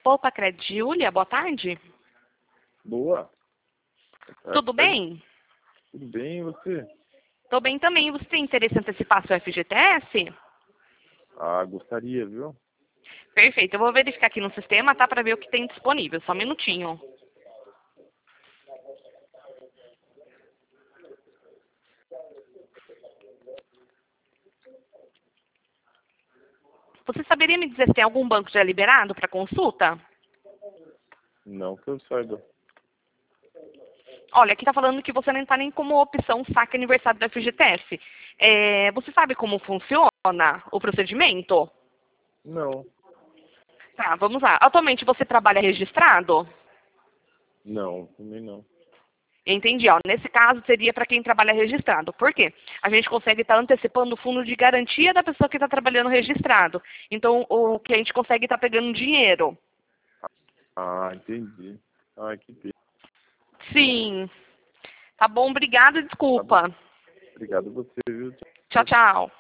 Poupa Cred Júlia, boa tarde. Boa. Tudo bem? Tudo bem, e você? Tô bem também. Você tem interesse em antecipar seu FGTS? Ah, gostaria, viu? Perfeito. Eu vou verificar aqui no sistema, tá? Para ver o que tem disponível. Só um minutinho. Você saberia me dizer se tem algum banco já liberado para consulta? Não que eu saiba. Olha, aqui tá falando que você não está nem como opção saque aniversário do FGTS. Você sabe como funciona o procedimento? Não. Tá, vamos lá. Atualmente você trabalha registrado? Não, também não. Entendi, ó. Nesse caso seria para quem trabalha registrado. Por quê? A gente consegue estar antecipando o fundo de garantia da pessoa que está trabalhando registrado. Então, o que a gente consegue estar pegando dinheiro. Ah, entendi. Ah, que pena. Sim. Tá bom, obrigada e Tá bom. desculpa. Obrigado a você, viu? Tchau, tchau.